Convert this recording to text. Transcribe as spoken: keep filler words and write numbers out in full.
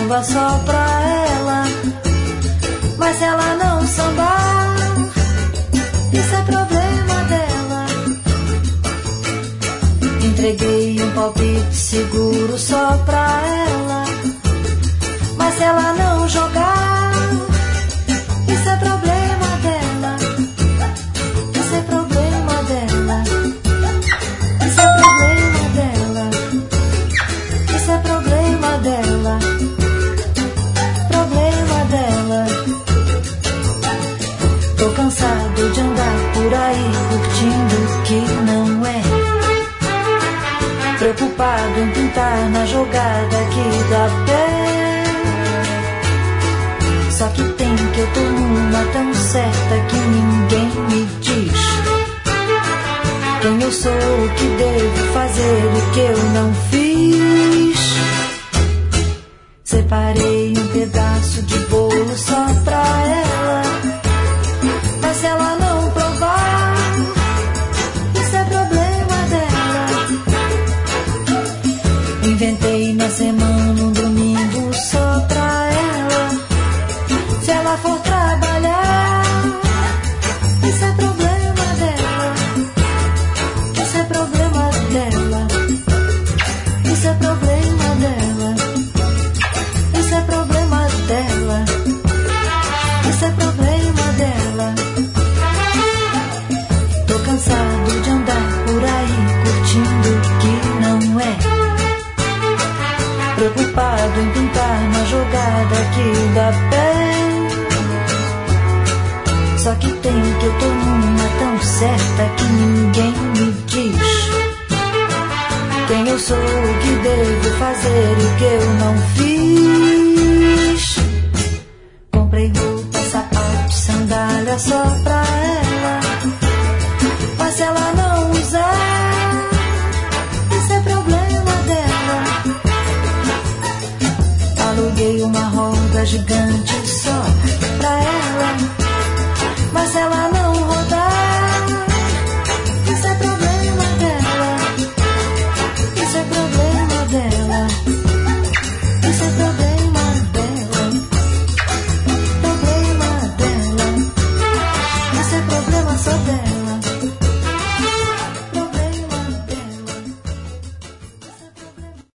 samba só pra ela. Mas se ela não sambar, isso é problema dela. Entreguei um palpite seguro só pra ela. Mas se ela não jogar, isso é problema dela. Isso é problema dela. Isso é problema dela. Isso é problema dela. Problema dela. Tô cansado de andar por aí curtindo o que não é. Preocupado em pintar na jogada que dá pé. Só que tem que eu tô numa tão certa que ninguém me diz quem eu sou, o que devo fazer e o que eu não fiz. Separei um pedaço de bolo só pra ela. Mas se ela não provar, isso é problema dela. Inventei na semana um domingo só pra ela. Se ela for trabalhar, isso é problema dela. Isso é problema dela. Isso é problema dela. Isso é problema dela. Isso é problema dela. Tô cansado de andar por aí curtindo o que não é. Preocupado em pintar na jogada que dá pé. Só que tem que eu tô numa tão certa que ninguém me diz quem eu sou, o que devo fazer e o que eu não fiz. Comprei roupa, sapato, sandália só pra ela. Mas se ela não usar, isso é problema dela. Aluguei uma roda gigante